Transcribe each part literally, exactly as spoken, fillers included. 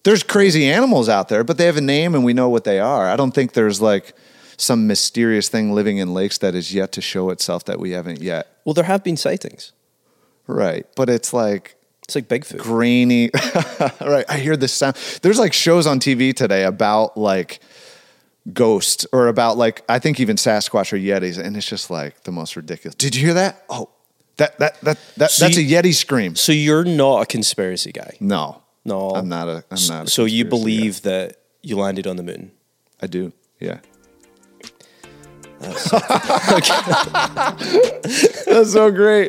there's crazy animals out there, but they have a name and we know what they are. I don't think there's like some mysterious thing living in lakes that is yet to show itself that we haven't yet. Well, there have been sightings. Right. But it's like... It's like Bigfoot. Grainy. Right. I hear this sound. There's like shows on T V today about like ghosts or about like, I think even Sasquatch or Yetis. And it's just like the most ridiculous. Did you hear that? Oh, that, that, that, that so that's you, a Yeti scream. So you're not a conspiracy guy? No. No. I'm not a, I'm not a So you believe guy. that you landed on the moon? I do. Yeah. That's, That's so great.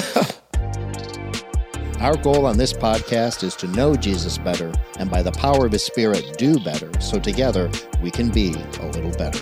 Our goal on this podcast is to know Jesus better and by the power of his Spirit do better so together we can be a little better.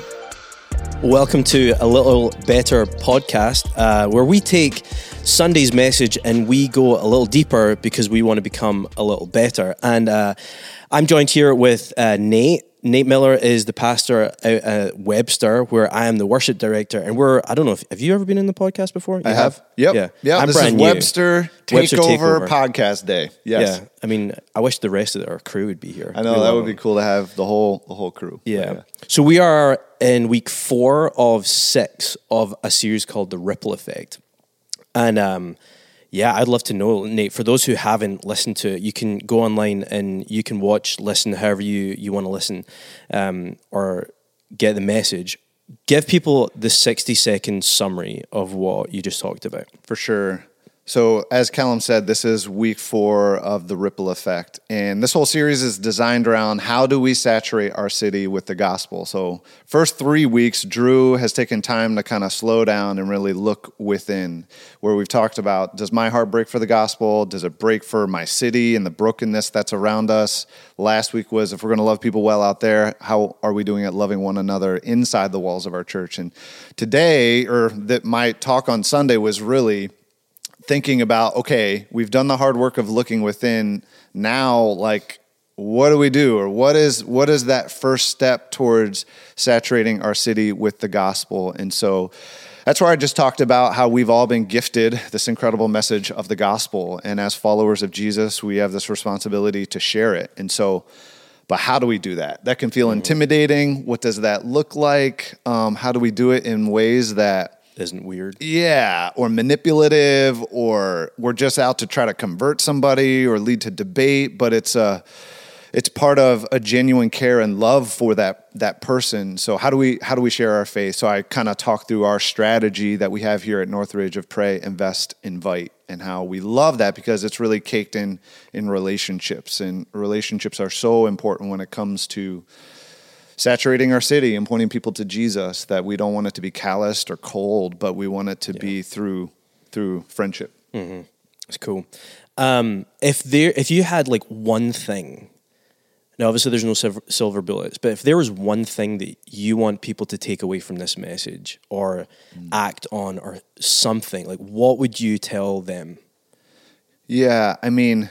Welcome to A Little Better podcast, uh, where we take Sunday's message and we go a little deeper because we want to become a little better. And uh, I'm joined here with uh, Nate. Nate Miller is the pastor out at Webster, where I am the worship director. And we're, I don't know, if have you ever been in the podcast before? You I have. Yep. Yeah. Yeah. I'm this brand is new. Webster Takeover, Webster Takeover Podcast Day. Yes. Yeah. I mean, I wish the rest of our crew would be here. I know, We that love would be them. cool to have the whole the whole crew. Yeah. yeah. So we are in week four of six of a series called The Ripple Effect. And um, yeah, I'd love to know, Nate, for those who haven't listened to it, you can go online and you can watch, listen, however you, you want to listen, um, or get the message. Give people the sixty second summary of what you just talked about. For sure. So as Callum said, this is week four of the Ripple Effect. And this whole series is designed around how do we saturate our city with the gospel. So first three weeks, Drew has taken time to kind of slow down and really look within, where we've talked about, does my heart break for the gospel? Does it break for my city and the brokenness that's around us? Last week was, if we're going to love people well out there, how are we doing at loving one another inside the walls of our church? And today, or that my talk on Sunday was really thinking about, okay, we've done the hard work of looking within. Now, like, what do we do? Or what is what is that first step towards saturating our city with the gospel? And so that's where I just talked about how we've all been gifted this incredible message of the gospel. And as followers of Jesus, we have this responsibility to share it. And so, but how do we do that? That can feel intimidating. What does that look like? Um, how do we do it in ways that Isn't weird? Yeah, or manipulative, or we're just out to try to convert somebody or lead to debate, but it's a, it's part of a genuine care and love for that that person. So how do we how do we share our faith? So I kind of talk through our strategy that we have here at Northridge of pray, invest, invite, and how we love that because it's really caked in in relationships, and relationships are so important when it comes to saturating our city and pointing people to Jesus, that we don't want it to be calloused or cold, but we want it to yeah. be through through friendship. Mm-hmm. That's cool. Um, if there, if you had like one thing, now obviously there's no silver, silver bullets, but if there was one thing that you want people to take away from this message or mm. act on or something, like what would you tell them? Yeah, I mean,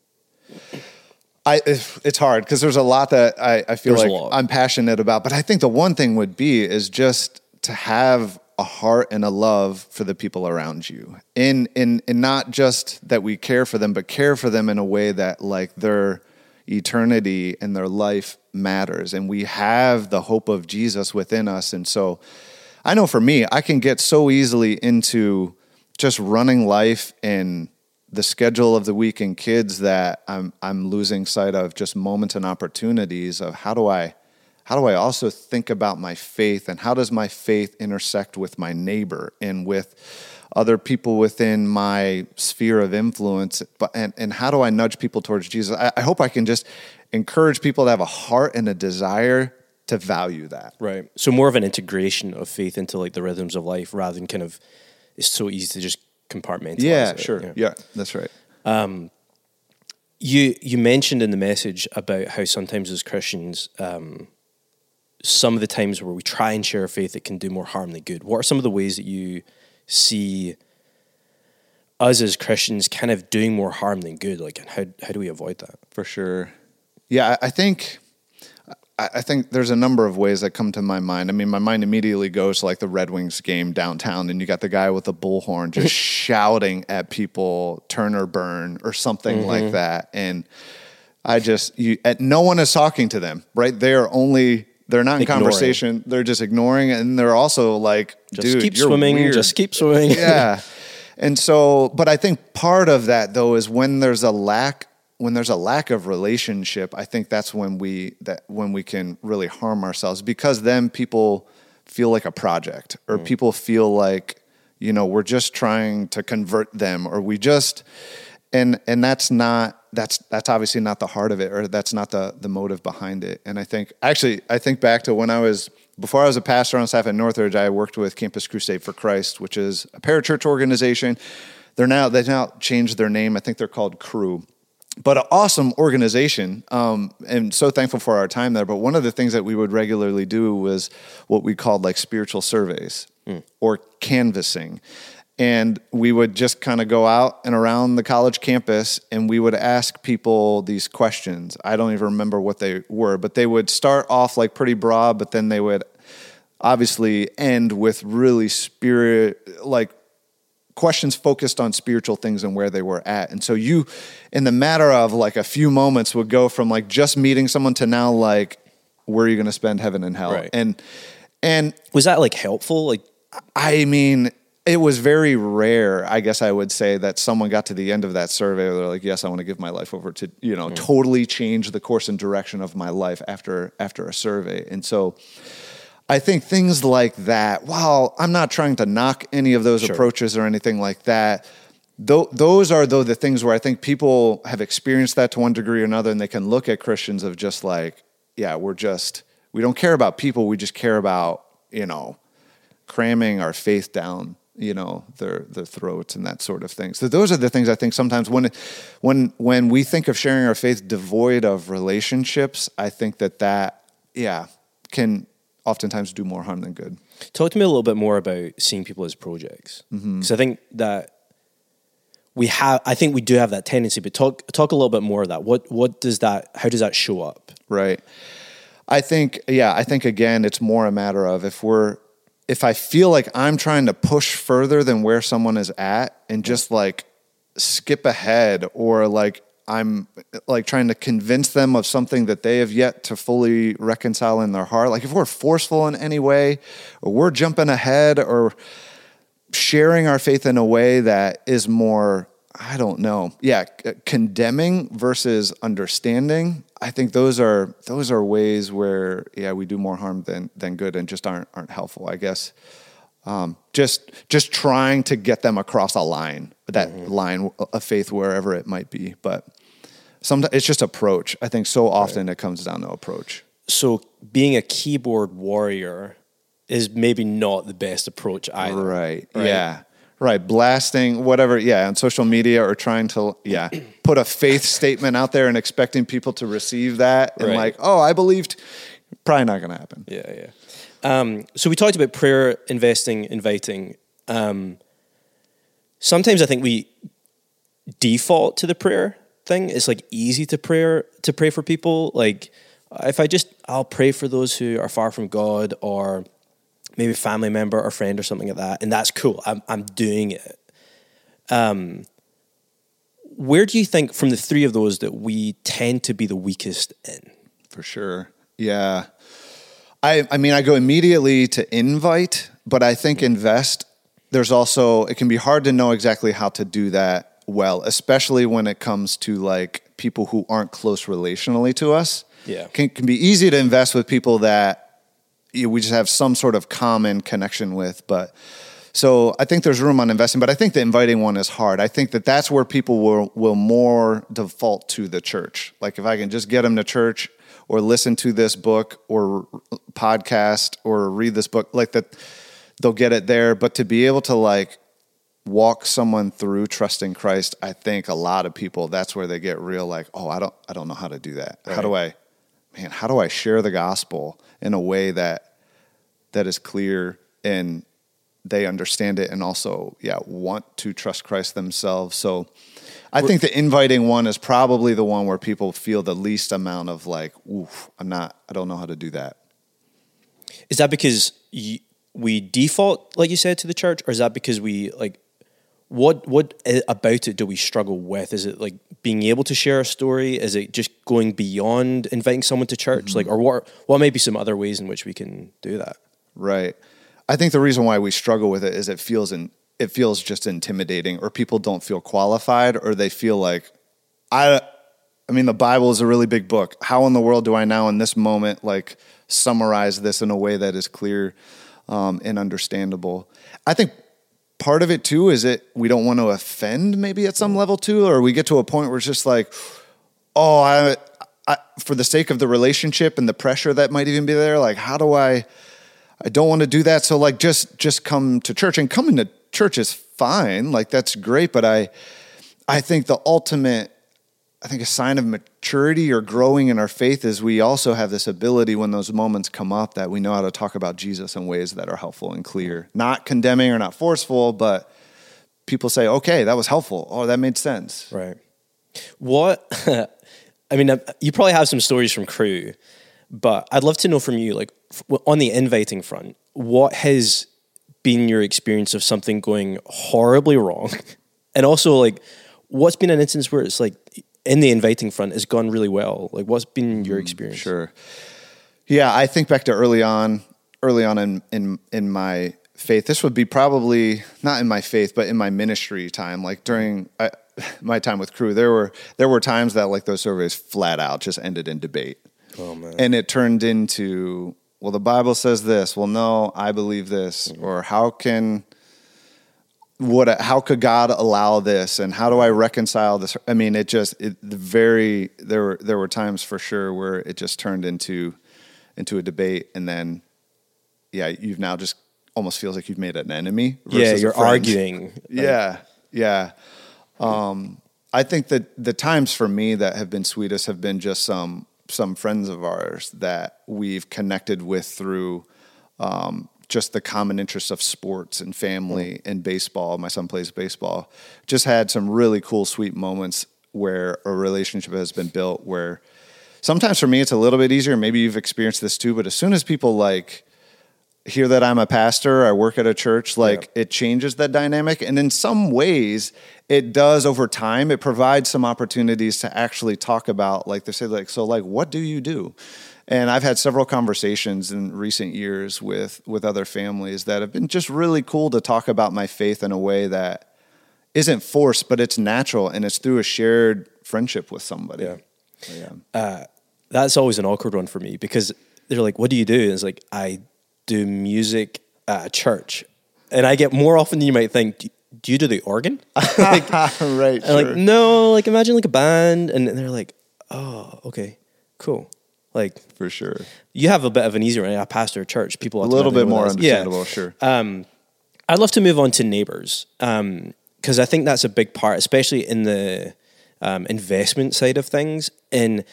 I, it's hard because there's a lot that I, I feel there's like I'm passionate about, but I think the one thing would be is just to have a heart and a love for the people around you, in in and not just that we care for them, but care for them in a way that like their eternity and their life matters, and we have the hope of Jesus within us. And so I know for me, I can get so easily into just running life and the schedule of the week and kids that I'm I'm losing sight of just moments and opportunities of how do I how do I also think about my faith, and how does my faith intersect with my neighbor and with other people within my sphere of influence, but and, and how do I nudge people towards Jesus? I, I hope I can just encourage people to have a heart and a desire to value that. Right. So more of an integration of faith into like the rhythms of life rather than kind of, it's so easy to just compartmentalize yeah, it. Sure. Yeah. yeah, that's right. Um, you you mentioned in the message about how sometimes as Christians, um, some of the times where we try and share faith, it can do more harm than good. What are some of the ways that you see us as Christians kind of doing more harm than good? Like, and how how do we avoid that? For sure. Yeah, I think I think there's a number of ways that come to my mind. I mean, my mind immediately goes to like the Red Wings game downtown, and you got the guy with the bullhorn just shouting at people, turn or burn, or something mm-hmm. like that. And I just, you, at, no one is talking to them, right? They are only, they're not in Ignoring. conversation. They're just ignoring it. And they're also like, Just dude, keep you're swimming. weird. Just keep swimming. Yeah. And so, but I think part of that though is when there's a lack, when there's a lack of relationship, I think that's when we, that when we can really harm ourselves, because then people feel like a project, or mm. people feel like, you know, we're just trying to convert them, or we just, and, and that's not, that's, that's obviously not the heart of it, or that's not the, the motive behind it. And I think, actually, I think back to when I was, before I was a pastor on staff at Northridge, I worked with Campus Crusade for Christ, which is a parachurch organization. They're now, they've now changed their name. I think they're called Crew. But an awesome organization, um, and so thankful for our time there. But one of the things that we would regularly do was what we called like spiritual surveys mm. or canvassing. And we would just kind of go out and around the college campus, and we would ask people these questions. I don't even remember what they were, but they would start off like pretty broad, but then they would obviously end with really spirit, like questions focused on spiritual things and where they were at. And so you, in the matter of like a few moments, would go from like just meeting someone to now like, where are you going to spend heaven and hell? Right. And, and was that like helpful? Like, I mean, it was very rare, I guess I would say, that someone got to the end of that survey where they're like, yes, I want to give my life over to, you know, mm. totally change the course and direction of my life after, after a survey. And so I think things like that, while I'm not trying to knock any of those sure. approaches or anything like that, th- those are though the things where I think people have experienced that to one degree or another, and they can look at Christians of just like, yeah, we're just, we don't care about people, we just care about, you know, cramming our faith down, you know, their their throats and that sort of thing. So those are the things I think sometimes when when when we think of sharing our faith devoid of relationships, I think that that, yeah, can oftentimes do more harm than good. Talk to me a little bit more about seeing people as projects. Because mm-hmm. I think that we have, I think we do have that tendency, but talk talk a little bit more of that. What what does that, how does that show up? Right. I think, yeah, I think again, it's more a matter of if we're, if I feel like I'm trying to push further than where someone is at and just like skip ahead, or like I'm like trying to convince them of something that they have yet to fully reconcile in their heart. Like if we're forceful in any way, or we're jumping ahead, or sharing our faith in a way that is more, I don't know, yeah, condemning versus understanding. I think those are those are ways where, yeah, we do more harm than than good, and just aren't aren't helpful, I guess. Um, just just trying to get them across a line, that mm-hmm. line of faith, wherever it might be. But sometimes it's just approach. I think so often right. it comes down to approach. So being a keyboard warrior is maybe not the best approach either. Right. right? Yeah. Right. Blasting whatever. Yeah. On social media, or trying to, yeah, put a faith statement out there and expecting people to receive that. And right. like, oh, I believed. Probably not going to happen. Yeah. Yeah. Um, so we talked about prayer, investing, inviting. Um, sometimes I think we default to the prayer thing. It's like easy to pray to pray for people. Like if I just, I'll pray for those who are far from God, or maybe a family member or friend or something like that, and that's cool. I'm I'm doing it. Um, where do you think from the three of those that we tend to be the weakest in? For sure. Yeah. I, I mean, I go immediately to invite, but I think invest, there's also, it can be hard to know exactly how to do that well, especially when it comes to like people who aren't close relationally to us. Yeah. Can can be easy to invest with people that you know, we just have some sort of common connection with. But so I think there's room on investing, but I think the inviting one is hard. I think that that's where people will, will more default to the church. Like if I can just get them to church, or listen to this book or podcast or read this book, like that, they'll get it there. But to be able to like walk someone through trusting Christ, I think a lot of people, that's where they get real like, oh, I don't, I don't know how to do that. Right. How do I, man, how do I share the gospel in a way that, that is clear and they understand it, and also, yeah, want to trust Christ themselves. So I think the inviting one is probably the one where people feel the least amount of like, oof, I'm not, I don't know how to do that. Is that because you, we default, like you said, to the church, or is that because we like What what about it do we struggle with? Is it like being able to share a story? Is it just going beyond inviting someone to church? Mm-hmm. Like, or what? What may be some other ways in which we can do that? Right. I think the reason why we struggle with it is it feels in, it feels just intimidating, or people don't feel qualified, or they feel like, I, I mean, the Bible is a really big book. How in the world do I now in this moment, like, summarize this in a way that is clear um, and understandable? I think part of it too is that we don't want to offend maybe at some level too, or we get to a point where it's just like, oh, I, I for the sake of the relationship and the pressure that might even be there, like, how do I, I don't want to do that. So like, just, just come to church, and coming to church is fine. Like, that's great. But I, I think the ultimate, I think a sign of maturity or growing in our faith is we also have this ability when those moments come up that we know how to talk about Jesus in ways that are helpful and clear, not condemning or not forceful, but people say, okay, that was helpful. Oh, that made sense. Right. What, I mean, you probably have some stories from Crew, but I'd love to know from you, like on the inviting front, what has been your experience of something going horribly wrong? And also like, what's been an instance where it's like, in the inviting front has gone really well? Like, what's been your experience? Sure. Yeah, I think back to early on, early on in, in, in my faith. This would be probably not in my faith, but in my ministry time. Like during I, my time with Crew, there were there were times that like those surveys flat out just ended in debate. Oh man! And it turned into, well, the Bible says this. Well, no, I believe this. Mm-hmm. Or how can What? How could God allow this, and how do I reconcile this? I mean, it just it, the very there were there were times for sure where it just turned into into a debate, and then yeah, you've now just almost feels like you've made an enemy. Yeah, you're arguing. Yeah, yeah. Um, I think that the times for me that have been sweetest have been just some some friends of ours that we've connected with through. Um, just the common interests of sports and family mm. and baseball. My son plays baseball. Just had some really cool, sweet moments where a relationship has been built where sometimes for me, it's a little bit easier. Maybe you've experienced this too, but as soon as people like hear that I'm a pastor, I work at a church, like yeah. it changes that dynamic. And in some ways it does over time. It provides some opportunities to actually talk about, like they say, like, so like, what do you do? And I've had several conversations in recent years with, with other families that have been just really cool to talk about my faith in a way that isn't forced, but it's natural, and it's through a shared friendship with somebody. Yeah. yeah. Uh, that's always an awkward one for me because they're like, what do you do? And it's like, I do music at a church. And I get more often than you might think, do, do you do the organ? like, right. Sure. Like, no, like imagine like a band. And they're like, oh, okay, cool. Like for sure, you have a bit of an easier one. I pastor a church. People a little bit more understandable. Yeah. Sure. Um, I'd love to move on to neighbors because um, I think that's a big part, especially in the um, investment side of things. In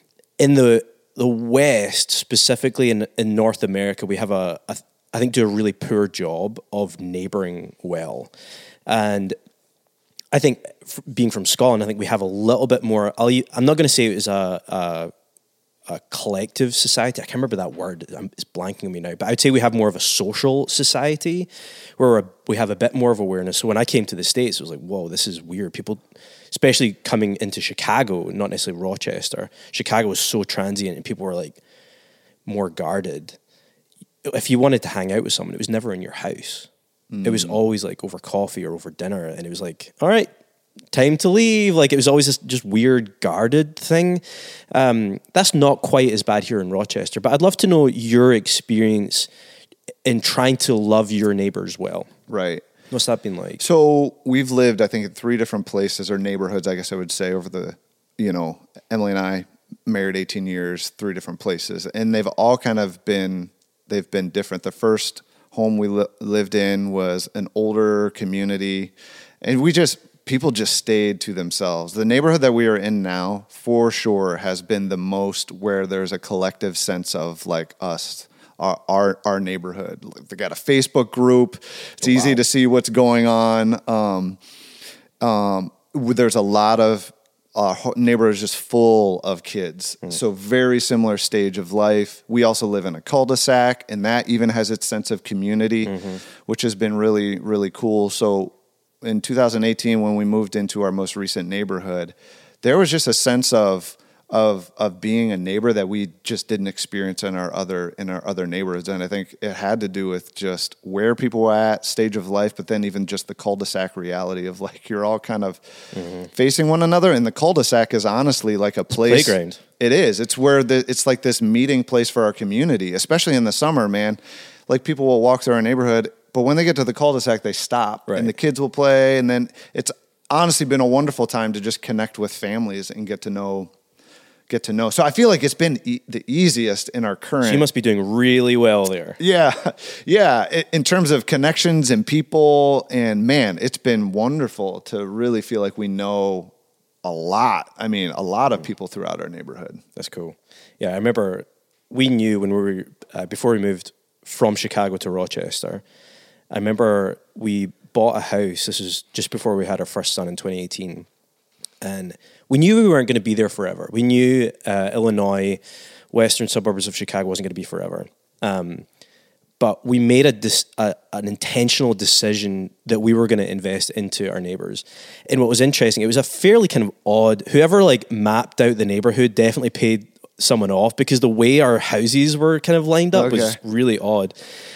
in the the West, specifically in in North America, we have a, a I think do a really poor job of neighboring well, and I think being from Scotland, I think we have a little bit more. I'll, I'm not going to say it was a. a a collective society. I can't remember that word. It's blanking on me now. But I'd say we have more of a social society where we have a bit more of awareness. So when I came to the States, it was like, whoa, this is weird. People, especially coming into Chicago, not necessarily Rochester. Chicago was so transient and people were like more guarded. If you wanted to hang out with someone, it was never in your house. Mm. It was always like over coffee or over dinner. And it was like, all right, time to leave. Like it was always this just weird guarded thing. Um, that's not quite as bad here in Rochester, but I'd love to know your experience in trying to love your neighbors well. Right. What's that been like? So we've lived, I think, in three different places or neighborhoods, I guess I would say, over the, you know, Emily and I married eighteen years, three different places, and they've all kind of been, they've been different. The first home we li- lived in was an older community, and we just, people just stayed to themselves. The neighborhood that we are in now, for sure, has been the most where there's a collective sense of like us, our our, our neighborhood. They got a Facebook group. It's oh, easy wow. to see what's going on. Um, um, there's a lot of uh, neighborhoods just full of kids. Mm. So very similar stage of life. We also live in a cul-de-sac, and that even has its sense of community, mm-hmm. which has been really, really cool. So in two thousand eighteen when we moved into our most recent neighborhood, there was just a sense of of of being a neighbor that we just didn't experience in our other in our other neighborhoods. And I think it had to do with just where people were at, stage of life, but then even just the cul-de-sac reality of like you're all kind of mm-hmm. facing one another. And the cul-de-sac is honestly like a place. Playground. It is. It's where the it's like this meeting place for our community, especially in the summer, man. Like people will walk through our neighborhood, but when they get to the cul-de-sac, they stop right. and the kids will play. And then it's honestly been a wonderful time to just connect with families and get to know get to know. So I feel like it's been e- the easiest in our current. So you must be doing really well there. Yeah. Yeah. In terms of connections and people, and man, it's been wonderful to really feel like we know a lot. I mean, a lot of people throughout our neighborhood. That's cool. Yeah. I remember we knew when we were, uh, before we moved from Chicago to Rochester, I remember we bought a house. This was just before we had our first son in twenty eighteen. And we knew we weren't going to be there forever. We knew uh, Illinois, western suburbs of Chicago wasn't going to be forever. Um, but we made a, dis- a an intentional decision that we were going to invest into our neighbors. And what was interesting, it was a fairly kind of odd, whoever like mapped out the neighborhood definitely paid someone off because the way our houses were kind of lined up okay. was really odd.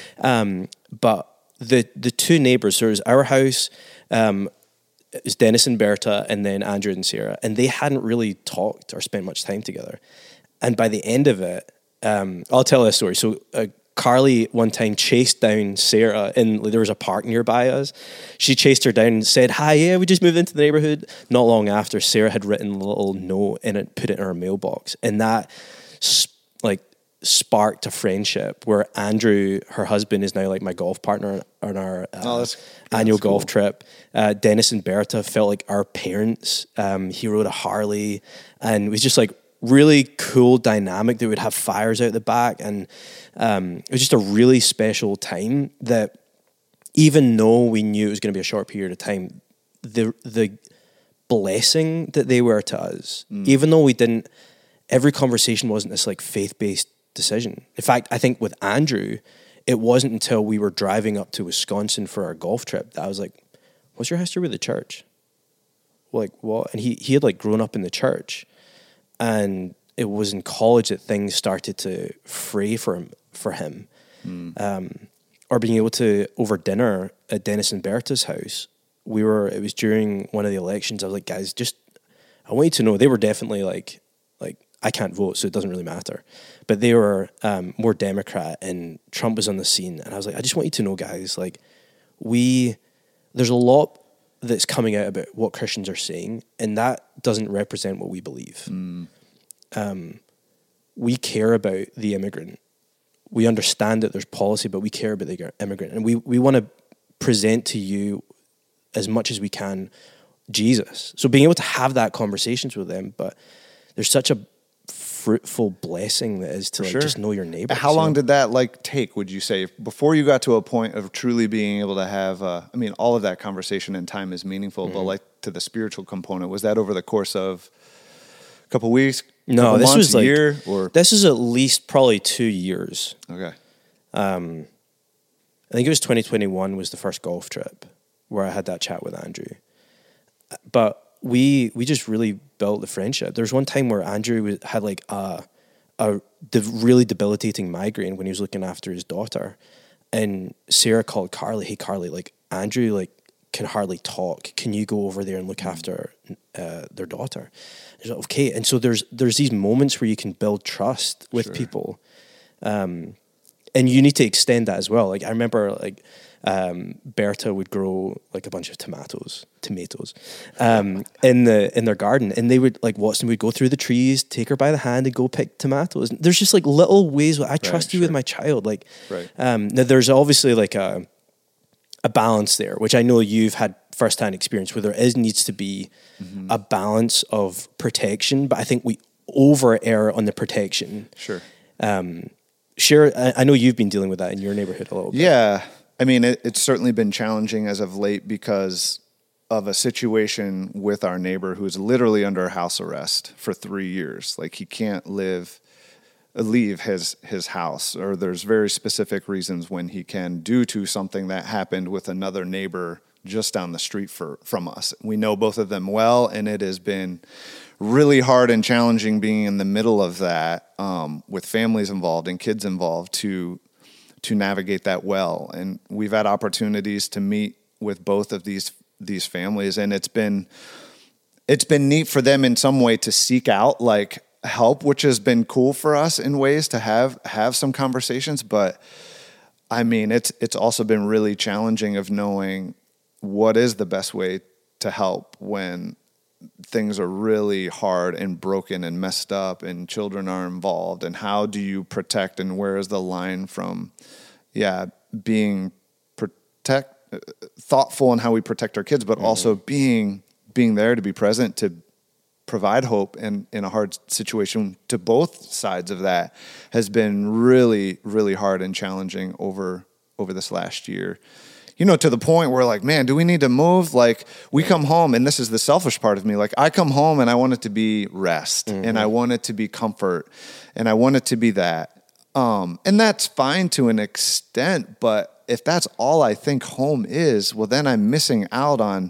Um, but the the two neighbors, so it was our house, um, it was Dennis and Berta, and then Andrew and Sarah, and they hadn't really talked or spent much time together. And by the end of it, um, I'll tell a story. So uh, Carly one time chased down Sarah, and there was a park nearby us. She chased her down and said, "Hi, yeah, we just moved into the neighborhood." Not long after, Sarah had written a little note and it, put it in her mailbox, and that like sparked a friendship where Andrew, her husband, is now like my golf partner on our uh, oh, that's, annual that's golf cool. trip. Uh, Dennis and Berta felt like our parents. Um, he rode a Harley, and it was just like really cool dynamic. They would have fires out the back, and um, it was just a really special time that even though we knew it was going to be a short period of time, the the blessing that they were to us, mm. even though we didn't, every conversation wasn't this like faith-based decision. In fact, I think with Andrew, it wasn't until we were driving up to Wisconsin for our golf trip that I was like, "What's your history with the church?" Like, what? And he he had like grown up in the church, and it was in college that things started to fray for him. For him, mm. um, or being able to over dinner at Dennis and Berta's house. We were. It was during one of the elections. I was like, "Guys, just I want you to know they were definitely like like." I can't vote, so it doesn't really matter. But they were um, more Democrat, and Trump was on the scene. And I was like, I just want you to know, guys, like, we, there's a lot that's coming out about what Christians are saying, and that doesn't represent what we believe. Mm. Um, we care about the immigrant. We understand that there's policy, but we care about the immigrant. And we, we want to present to you as much as we can Jesus. So being able to have that conversations with them, but there's such a fruitful blessing that is to like, sure. just know your neighbor. How long did that like take, would you say, before you got to a point of truly being able to have, uh, I mean, all of that conversation and time is meaningful, mm-hmm. but like to the spiritual component, was that over the course of a couple weeks? No, couple this months, was like, year, or? This is at least probably two years. Okay. Um, I think it was twenty twenty-one was the first golf trip where I had that chat with Andrew. But we we just really built the friendship. There was one time where Andrew was, had like a, a de- really debilitating migraine when he was looking after his daughter. And Sarah called Carly, "Hey, Carly, like Andrew like can hardly talk. Can you go over there and look after uh, their daughter?" Like, okay. And so there's there's these moments where you can build trust with sure. people. Um, and you need to extend that as well. Like I remember like um, Berta would grow like a bunch of tomatoes, tomatoes um, in the in their garden, and they would like Watson would go through the trees, take her by the hand, and go pick tomatoes. And there's just like little ways where I trust right, you sure. with my child. Like, right. um, now there's obviously like a a balance there, which I know you've had firsthand experience where there is needs to be mm-hmm. a balance of protection, but I think we over err on the protection. Sure. Um, Sure, I know you've been dealing with that in your neighborhood a little bit. Yeah. I mean, it, it's certainly been challenging as of late because of a situation with our neighbor who's literally under house arrest for three years. Like he can't live, leave his, his house, or there's very specific reasons when he can due to something that happened with another neighbor just down the street for, from us. We know both of them well, and it has been really hard and challenging being in the middle of that, um, with families involved and kids involved to to navigate that well. And we've had opportunities to meet with both of these these families, and it's been it's been neat for them in some way to seek out like help, which has been cool for us in ways to have have some conversations. But I mean, it's it's also been really challenging of knowing what is the best way to help when things are really hard and broken and messed up and children are involved, and how do you protect, and where is the line from, yeah, being protect thoughtful in how we protect our kids, but mm-hmm. also being being there to be present, to provide hope in, in a hard situation to both sides of that has been really, really hard and challenging over over this last year. You know, to the point where like, man, do we need to move? Like we come home, and this is the selfish part of me. Like I come home and I want it to be rest mm-hmm. and I want it to be comfort and I want it to be that. Um, and that's fine to an extent, but if that's all I think home is, well, then I'm missing out on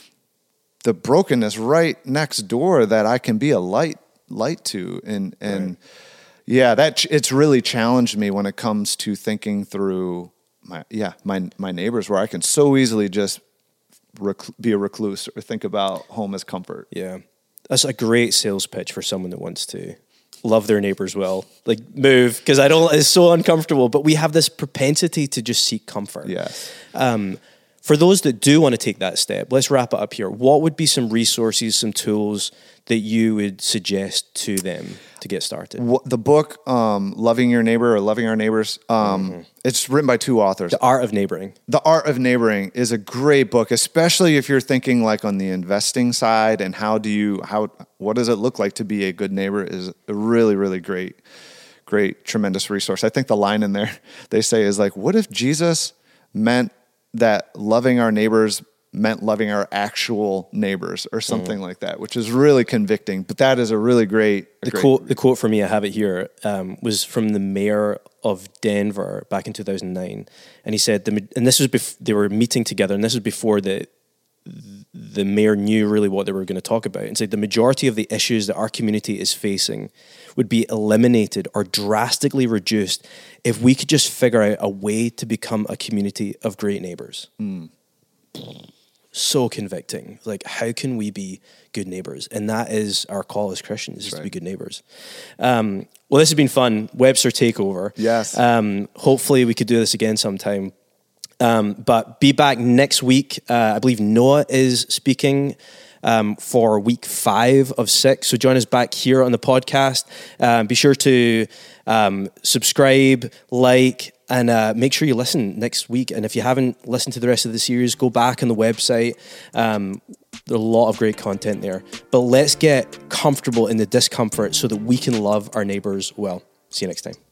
the brokenness right next door that I can be a light, light to. And, and right. yeah, that it's really challenged me when it comes to thinking through my, yeah, my, my neighbors, where I can so easily just rec- be a recluse or think about home as comfort. Yeah. That's a great sales pitch for someone that wants to love their neighbors well, like move, because I don't, it's so uncomfortable, but we have this propensity to just seek comfort. Yes. Um, for those that do want to take that step, let's wrap it up here. What would be some resources, some tools that you would suggest to them to get started? The book, um, Loving Your Neighbor or Loving Our Neighbors, um, mm-hmm. it's written by two authors. The Art of Neighboring. The Art of Neighboring is a great book, especially if you're thinking like on the investing side and how do you, how, what does it look like to be a good neighbor is a really, really great, great, tremendous resource. I think the line in there they say is like, what if Jesus meant that loving our neighbors meant loving our actual neighbors or something mm. like that, which is really convicting. But that is a really great... A the great quote the quote for me, I have it here, um, was from the mayor of Denver back in two thousand nine. And he said, the, and this was bef- they were meeting together, and this was before the the mayor knew really what they were going to talk about, and said the majority of the issues that our community is facing would be eliminated or drastically reduced if we could just figure out a way to become a community of great neighbors. Mm. So convicting. Like, how can we be good neighbors? And that is our call as Christians, is right. to be good neighbors. Um, well, this has been fun. Webster Takeover. Yes. Um, hopefully we could do this again sometime. Um, but be back next week. Uh, I believe Noah is speaking um, for week five of six. So join us back here on the podcast. Um, be sure to um, subscribe, like, and uh, make sure you listen next week. And if you haven't listened to the rest of the series, go back on the website. Um, there's a lot of great content there. But let's get comfortable in the discomfort so that we can love our neighbors well. See you next time.